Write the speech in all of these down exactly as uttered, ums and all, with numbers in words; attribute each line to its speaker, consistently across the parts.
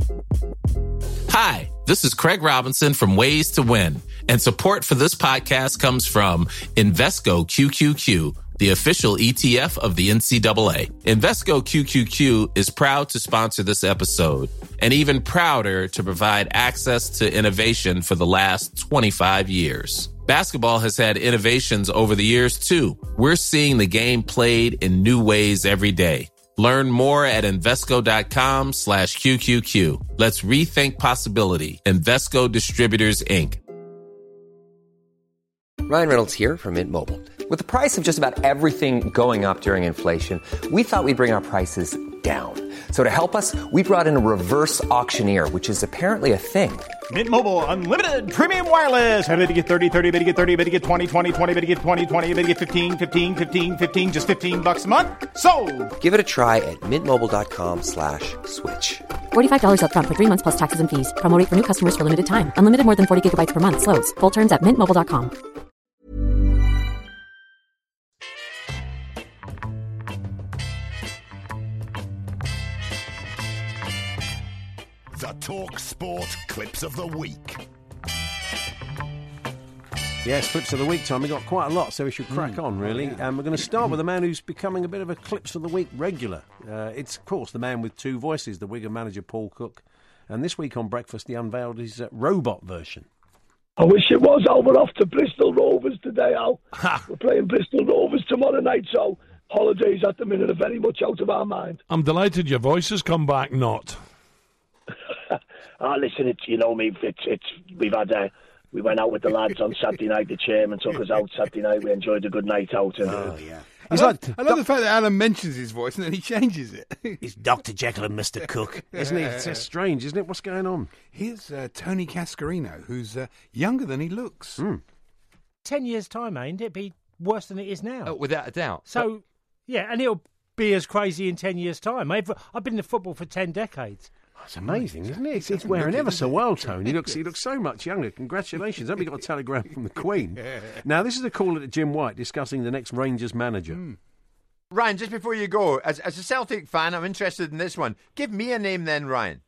Speaker 1: Hi, this is Craig Robinson from Ways to Win, and support for this podcast comes from Invesco Q Q Q, the official E T F of the N C double A. Invesco Q Q Q is proud to sponsor this episode, and even prouder to provide access to innovation for the last twenty-five years. Basketball has had innovations over the years, too. We're seeing the game played in new ways every day. Learn more at Invesco.com slash QQQ. Let's rethink possibility. Invesco Distributors, Incorporated.
Speaker 2: Ryan Reynolds here from Mint Mobile. With the price of just about everything going up during inflation, we thought we'd bring our prices down. So to help us, we brought in a reverse auctioneer, which is apparently a thing.
Speaker 3: Mint Mobile Unlimited Premium Wireless. How to get thirty, thirty, how to get thirty, how to get twenty, twenty, twenty, how to get twenty, twenty, how to get fifteen, fifteen, fifteen, fifteen, just fifteen bucks a month? Sold!
Speaker 2: Give it a try at mintmobile.com slash switch.
Speaker 4: forty-five dollars up front for three months plus taxes and fees. Promo rate for new customers for limited time. Unlimited more than forty gigabytes per month. Slows full terms at mint mobile dot com.
Speaker 5: The Talk Sport Clips of the Week.
Speaker 6: Yes, Clips of the Week time. We've got quite a lot, so we should crack mm. on, really. And um, we're going to start with a man who's becoming a bit of a Clips of the Week regular. Uh, it's, of course, the man with two voices, the Wigan manager, Paul Cook. And this week on Breakfast, he unveiled his uh, robot version.
Speaker 7: I wish it was, Al. We're off to Bristol Rovers today, Al. We're playing Bristol Rovers tomorrow night, so holidays at the minute are very much out of our mind.
Speaker 8: I'm delighted your voice has come back, not.
Speaker 7: Ah, listen, it's, you know me, it's, it's, we've had a, we went out with the lads on Saturday night, the chairman took us out Saturday night, we enjoyed a good night out. And,
Speaker 9: oh, yeah. I love, like, I love the fact that Alan mentions his voice and then he changes it.
Speaker 6: It's Doctor Jekyll and Mister Cook, isn't he? It's uh, strange, isn't it? What's going on?
Speaker 9: Here's uh, Tony Cascarino, who's uh, younger than he looks.
Speaker 6: Mm.
Speaker 10: Ten years' time, ain't it? It'd be worse than it is now.
Speaker 11: Oh, without a doubt.
Speaker 10: So, but... yeah, and it'll be as crazy in ten years' time. I've, I've been in football for ten decades.
Speaker 6: It's amazing, isn't it? It's, it's wearing ever so well, Tony. He looks, he looks so much younger. Congratulations. Hope you got a telegram from the Queen. Now, this is a call at Jim White discussing the next Rangers manager.
Speaker 11: Mm. Ryan, just before you go, as, as a Celtic fan, I'm interested in this one. Give me a name then, Ryan.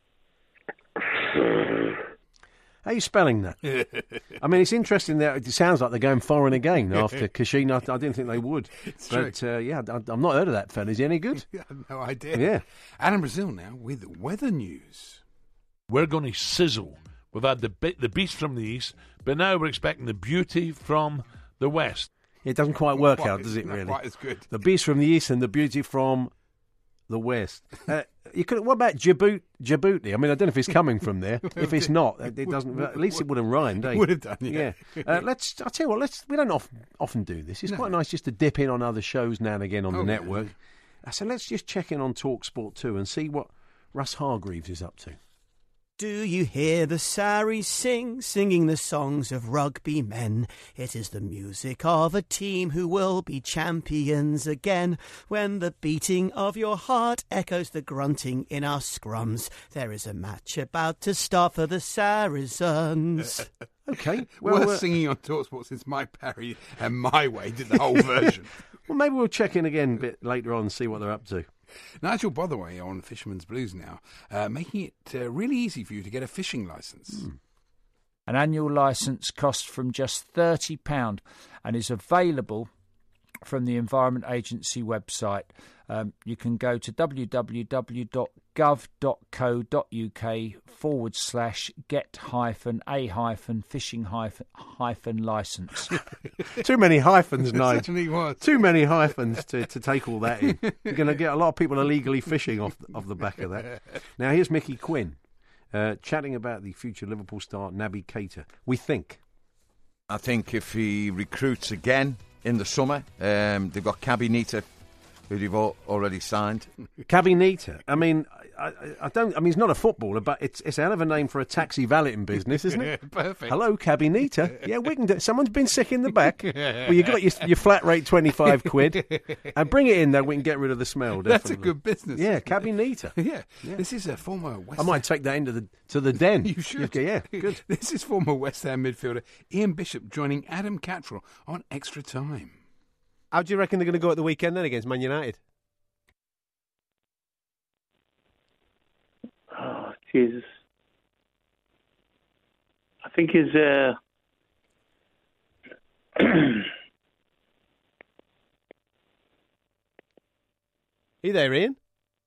Speaker 6: How are you spelling that? I mean, it's interesting that it sounds like they're going foreign again after Kashin. I, I didn't think they would.
Speaker 9: It's
Speaker 6: but, uh, yeah, I, I've not heard of that fella. Is he any good?
Speaker 9: I have no idea.
Speaker 6: Yeah.
Speaker 9: Adam Brazil now with weather news.
Speaker 8: We're going to sizzle. We've had the, the beast from the east, but now we're expecting the beauty from the west.
Speaker 6: It doesn't quite work
Speaker 9: quite,
Speaker 6: out, does it, really?
Speaker 9: Quite as good.
Speaker 6: The beast from the east and the beauty from the west. Uh, you could. What about Djibouti? Djibouti? I mean, I don't know if it's coming from there. If it's not, it doesn't. At least it would have rhymed. Eh?
Speaker 9: It would have done. Yeah.
Speaker 6: yeah. Uh, let's. I'll tell you what. Let's. We don't often, often do this. It's no. quite nice just to dip in on other shows now and again on
Speaker 9: oh,
Speaker 6: the network.
Speaker 9: Yeah.
Speaker 6: So let's just check in on Talk Sport two and see what Russ Hargreaves is up to.
Speaker 12: Do you hear the Saris sing, singing the songs of rugby men? It is the music of a team who will be champions again. When the beating of your heart echoes the grunting in our scrums, there is a match about to start for the Saracens.
Speaker 6: Okay.
Speaker 9: Well, Worst uh, singing on TalkSport since Mike Parry and My Way did the whole version.
Speaker 6: Well, maybe we'll check in again a bit later on and see what they're up to.
Speaker 9: Nigel Botherway on Fisherman's Blues now, uh, making it uh, really easy for you to get a fishing licence.
Speaker 6: Mm.
Speaker 13: An annual licence costs from just thirty pounds and is available from the Environment Agency website. Um, you can go to www.gov.co.uk forward slash get hyphen a hyphen fishing hyphen hyphen licence.
Speaker 6: Too many hyphens, Nigel.
Speaker 9: Certainly was.
Speaker 6: Too many hyphens to, to take all that in. You're going to get a lot of people illegally fishing off, off the back of that. Now, here's Mickey Quinn uh, chatting about the future Liverpool star Naby Keita. We think.
Speaker 14: I think if he recruits again in the summer, um, they've got Cabinita, who they've already signed.
Speaker 6: Cabinita. I mean, I, I don't. I mean, he's not a footballer, but it's it's a hell of a name for a taxi valeting business, isn't it?
Speaker 9: Yeah, perfect.
Speaker 6: Hello, Cabinita. Yeah, we can do. Someone's been sick in the back. Well, you got your, your flat rate twenty-five quid, and bring it in though. We can get rid of the smell. Definitely.
Speaker 9: That's a good business.
Speaker 6: Yeah, Cabinita.
Speaker 9: yeah. yeah, this is a former West.
Speaker 6: I might take that into the to the den.
Speaker 9: You should.
Speaker 6: Okay, yeah, good.
Speaker 9: This is former West Ham midfielder Ian Bishop joining Adam Cattrall on Extra Time.
Speaker 15: How do you reckon they're going to go at the weekend then against Man United?
Speaker 7: Oh,
Speaker 16: is, I think is, uh,
Speaker 15: you there, Ian?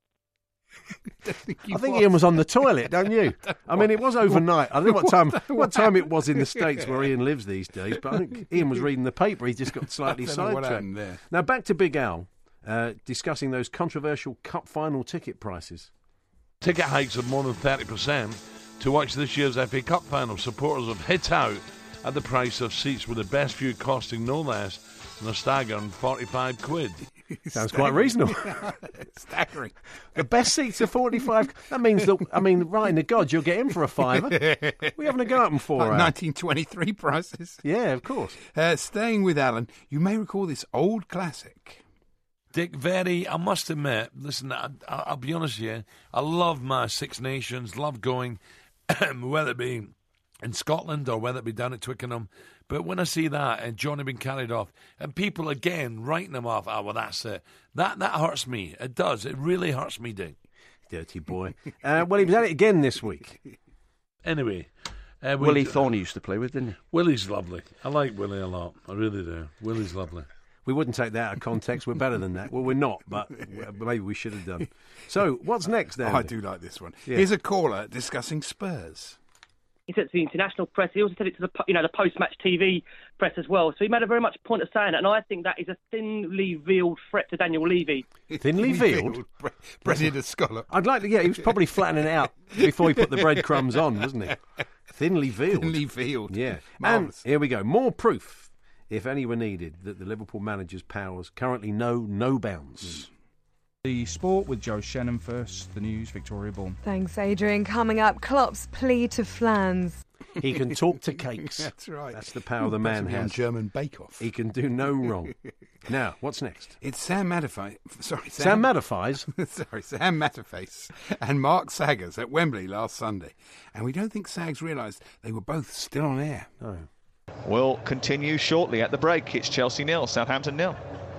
Speaker 6: I think, I think Ian was on the toilet, don't you? I mean, it was overnight. I don't know what time what time it was in the States where Ian lives these days, but I think Ian was reading the paper. He just got slightly sidetracked.
Speaker 9: There.
Speaker 6: Now, back to Big Al, uh, discussing those controversial Cup final ticket prices.
Speaker 8: Ticket hikes of more than thirty percent to watch this year's F A Cup final. Supporters have hit out at the price of seats, with the best view costing no less than a staggering forty-five quid.
Speaker 6: Sounds quite reasonable.
Speaker 9: Staggering.
Speaker 6: The best seats are forty-five. That means that, I mean, right in the gods, you'll get in for a fiver. We're having a go at them for
Speaker 9: like
Speaker 6: uh,
Speaker 9: nineteen twenty-three prices.
Speaker 6: Yeah, of course.
Speaker 9: Uh, staying with Alan, you may recall this old classic.
Speaker 8: Dick, very, I must admit, listen, I, I, I'll be honest with you, I love my Six Nations, love going, whether it be in Scotland or whether it be down at Twickenham. But when I see that and Johnny being carried off and people again writing him off, oh, well, that's it. That that hurts me. It does. It really hurts me, Dick.
Speaker 6: Dirty boy. uh, well, he was at it again this week.
Speaker 8: Anyway. Uh, we,
Speaker 17: Willie Thorne used to play with, didn't he?
Speaker 8: Willie's lovely. I like Willie a lot. I really do. Willie's lovely.
Speaker 6: We wouldn't take that out of context. We're better than that. Well, we're not, but maybe we should have done. So, what's next, then?
Speaker 9: Oh, I do like this one.
Speaker 6: Yeah.
Speaker 9: Here's a caller discussing Spurs.
Speaker 18: He said it to the international press. He also said it to the you know the post-match T V press as well. So he made a very much point of saying it, and I think that is a thinly veiled threat to Daniel Levy.
Speaker 6: Thinly veiled?
Speaker 9: Breaded a scallop.
Speaker 6: I'd like to, yeah, he was probably flattening it out before he put the breadcrumbs on, wasn't he? Thinly veiled.
Speaker 9: Thinly veiled.
Speaker 6: Yeah.
Speaker 9: Marvellous.
Speaker 6: And here we go. More proof, if any were needed, that the Liverpool manager's powers currently know no bounds.
Speaker 19: Mm. The sport with Joe Shannon first, the news, Victoria Bourne.
Speaker 20: Thanks, Adrian. Coming up, Klopp's plea to Flans.
Speaker 6: He can talk to cakes.
Speaker 9: That's right.
Speaker 6: That's the power the man
Speaker 9: Possibly on
Speaker 6: has.
Speaker 9: German Bake Off.
Speaker 6: He can do no wrong. Now, what's next?
Speaker 9: It's Sam Matterface. Sorry,
Speaker 6: Sam,
Speaker 9: Sam
Speaker 6: Matterface.
Speaker 9: Sorry, Sam Matterface and Mark Saggers at Wembley last Sunday, and we don't think Sags realised they were both still on air.
Speaker 6: No.
Speaker 21: Will continue shortly at the break. It's Chelsea nil, Southampton nil.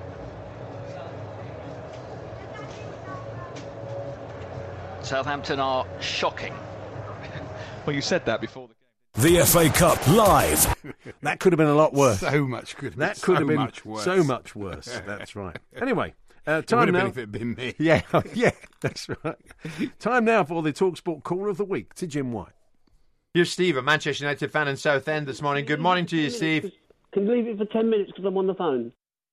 Speaker 22: Southampton are shocking.
Speaker 21: Well, you said that before the
Speaker 5: The F A Cup live.
Speaker 6: That could have been a lot worse.
Speaker 9: So much could have been
Speaker 6: That could
Speaker 9: so
Speaker 6: have been
Speaker 9: much worse.
Speaker 6: so much worse. That's right. Anyway, uh,
Speaker 9: It
Speaker 6: time
Speaker 9: would have
Speaker 6: now.
Speaker 9: been if it had been me.
Speaker 6: Yeah, yeah, that's right. Time now for the TalkSport Caller of the Week to Jim White.
Speaker 11: Here's Steve, a Manchester United fan in Southend this morning. Good morning to you, Steve.
Speaker 23: Can you leave it for ten minutes because I'm on the phone?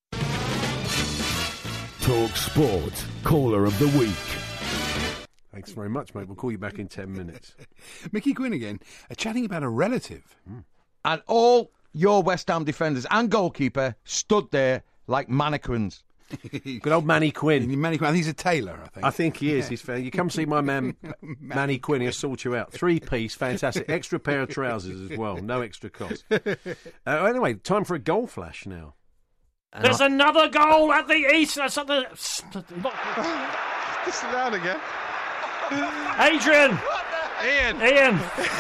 Speaker 5: Talk Sport, Caller of the Week.
Speaker 6: Thanks very much, mate. We'll call you back in ten minutes.
Speaker 9: Mickey Quinn again, uh, chatting about a relative.
Speaker 6: Mm.
Speaker 14: And all your West Ham defenders and goalkeeper stood there like mannequins.
Speaker 6: Good old Manny Quinn.
Speaker 9: Manny Quinn. He's a tailor, I think.
Speaker 6: I think he is.
Speaker 9: Yeah.
Speaker 6: He's fair. You come see my man, Manny Quinn. He'll sort you out. Three piece, fantastic. Extra pair of trousers as well. No extra cost. Uh, anyway, time for a goal flash now.
Speaker 10: There's another goal at the East. That's at the.
Speaker 11: This is out again.
Speaker 10: Adrian.
Speaker 11: Ian.
Speaker 10: Ian.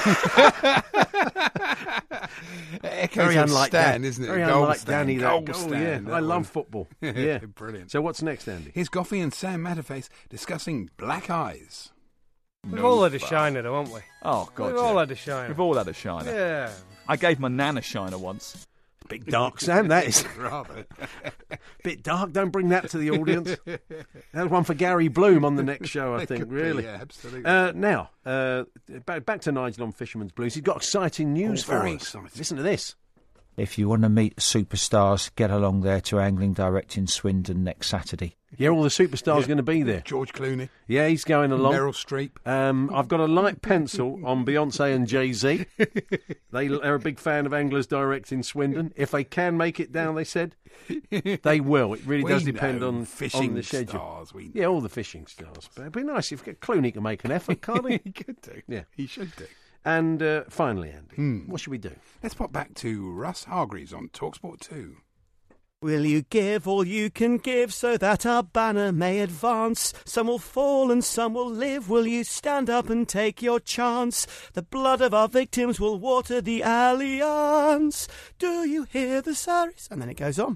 Speaker 6: Very unlike
Speaker 9: Stan,
Speaker 6: Dan,
Speaker 9: isn't it?
Speaker 6: Very
Speaker 9: Goal
Speaker 6: unlike
Speaker 9: Stan,
Speaker 6: Danny. That
Speaker 9: goal
Speaker 6: goal,
Speaker 9: Stan,
Speaker 6: yeah.
Speaker 9: that
Speaker 6: I love
Speaker 9: one.
Speaker 6: football. Yeah,
Speaker 9: Brilliant.
Speaker 6: So what's next, Andy?
Speaker 9: Here's Goffey and Sam Matterface discussing Black Eyes.
Speaker 10: We've all had a shiner, though, haven't we?
Speaker 13: Oh, God,
Speaker 10: We've
Speaker 13: yeah.
Speaker 10: all had a shiner.
Speaker 13: We've all had a shiner.
Speaker 10: Yeah.
Speaker 13: I gave my nan a shiner once.
Speaker 6: Bit dark, Sam, that is.
Speaker 9: Rather.
Speaker 6: Bit dark. Don't bring that to the audience. That's one for Gary Bloom on the next show, I
Speaker 9: It
Speaker 6: think,
Speaker 9: could be,
Speaker 6: really.
Speaker 9: yeah, absolutely.
Speaker 6: Uh, now, uh, back, back to Nigel on Fisherman's Blues. He's got exciting news
Speaker 9: Oh,
Speaker 6: for
Speaker 9: very
Speaker 6: us.
Speaker 9: exciting.
Speaker 6: Listen to this.
Speaker 13: If you want to meet superstars, get along there to Angling Direct in Swindon next Saturday.
Speaker 6: Yeah, all the superstars
Speaker 9: Yeah.
Speaker 6: going to be there.
Speaker 9: George Clooney.
Speaker 6: Yeah, he's going along.
Speaker 9: Meryl Streep.
Speaker 6: Um, I've got a light pencil on Beyonce and Jay-Z. They are a big fan of Anglers Direct in Swindon. If they can make it down, they said, they will. It really
Speaker 9: We
Speaker 6: does depend
Speaker 9: know
Speaker 6: on,
Speaker 9: fishing
Speaker 6: on the schedule.
Speaker 9: stars, we know.
Speaker 6: Yeah, all the fishing stars. But it'd be nice if Clooney can make an effort, can't he?
Speaker 9: He could do.
Speaker 6: Yeah.
Speaker 9: He should do.
Speaker 6: And uh, finally, Andy,
Speaker 9: Hmm.
Speaker 6: what should we do?
Speaker 9: Let's pop back to Russ Hargreaves on TalkSport two.
Speaker 12: Will you give all you can give so that our banner may advance? Some will fall and some will live. Will you stand up and take your chance? The blood of our victims will water the Alliance. Do you hear the siren? And then it goes on.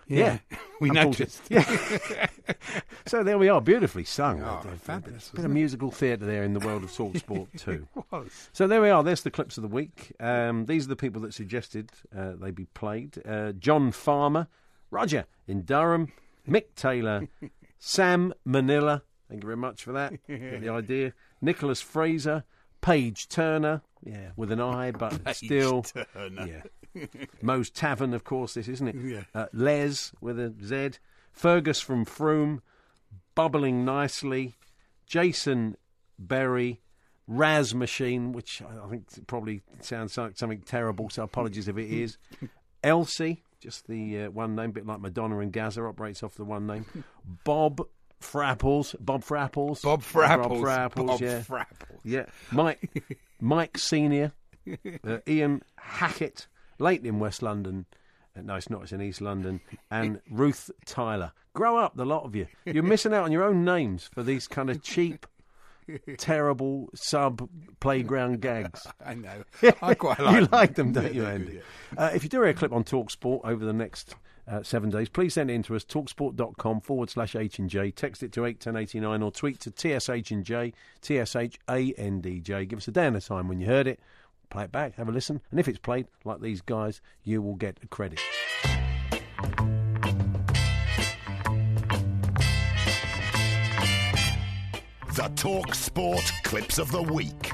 Speaker 6: Yeah,
Speaker 9: we noticed.
Speaker 6: Yeah. So there we are, beautifully sung.
Speaker 9: Oh,
Speaker 6: A
Speaker 9: fabulous,
Speaker 6: bit of musical theatre there in the world of talk sport too.
Speaker 9: It was.
Speaker 6: So there we are. There's the clips of the week. Um, these are the people that suggested uh, they be played. Uh, John Farmer, Roger in Durham, Mick Taylor, Sam Manila. Thank you very much for that. Get the idea. Nicholas Fraser, Paige Turner. Yeah, with an I, but
Speaker 9: Paige
Speaker 6: still.
Speaker 9: Turner.
Speaker 6: Yeah. Moe's Tavern, of course, this, isn't it?
Speaker 9: Yeah.
Speaker 6: Uh, Les with a Z. Fergus from Froome. Bubbling Nicely. Jason Berry. Raz Machine, which I think probably sounds like something terrible, so apologies if it is. Elsie, just the uh, one name, bit like Madonna and Gaza, operates off the one name. Bob Frapples. Bob Frapples.
Speaker 9: Bob Frapples.
Speaker 6: Bob Frapples,
Speaker 9: Bob
Speaker 6: yeah.
Speaker 9: Frapples.
Speaker 6: Yeah. Mike, Mike Senior. Uh, Ian Hackett. Late in West London. Uh, no, it's not. It's in East London. And Ruth Tyler. Grow up, the lot of you. You're missing out on your own names for these kind of cheap, terrible sub-playground gags.
Speaker 9: I know. I quite like
Speaker 6: You
Speaker 9: them.
Speaker 6: like them, don't
Speaker 9: Yeah,
Speaker 6: you,
Speaker 9: they're
Speaker 6: Andy?
Speaker 9: good,
Speaker 6: uh, if you do hear a clip on TalkSport over the next uh, seven days, please send it in to us, talksport.com forward slash H and J. Text it to eight ten eighty-nine or tweet to T S H and J, T S H A N D J. Give us a day and a time when you heard it. Play it back, have a listen. And if it's played, like these guys, you will get a credit.
Speaker 5: The Talk Sport Clips of the Week.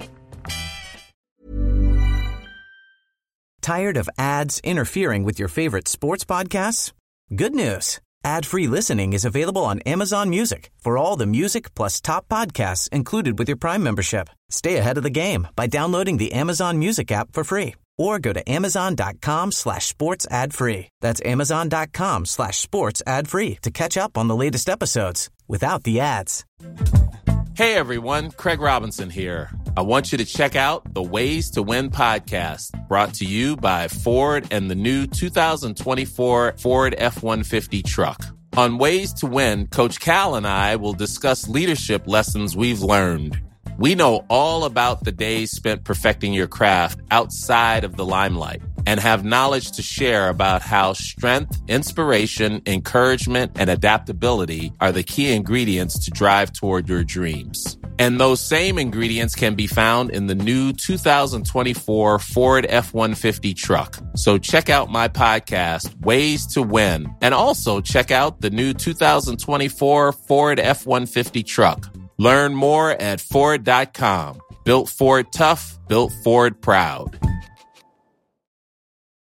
Speaker 1: Tired of ads interfering with your favorite sports podcasts? Good news. Ad-free listening is available on Amazon Music for all the music plus top podcasts included with your Prime membership. Stay ahead of the game by downloading the Amazon Music app for free or go to amazon.com slash sports ad free. That's amazon.com slash sports ad free to catch up on the latest episodes without the ads.
Speaker 17: Hey everyone, Craig Robinson here. I want you to check out the Ways to Win podcast, brought to you by Ford and the new two thousand twenty-four Ford F one fifty truck. On Ways to Win, Coach Cal and I will discuss leadership lessons we've learned. We know all about the days spent perfecting your craft outside of the limelight and have knowledge to share about how strength, inspiration, encouragement, and adaptability are the key ingredients to drive toward your dreams. And those same ingredients can be found in the new two thousand twenty-four Ford F one fifty truck. So check out my podcast, Ways to Win, and also check out the new two thousand twenty-four Ford F one fifty truck. Learn more at Ford dot com. Built Ford tough, built Ford proud.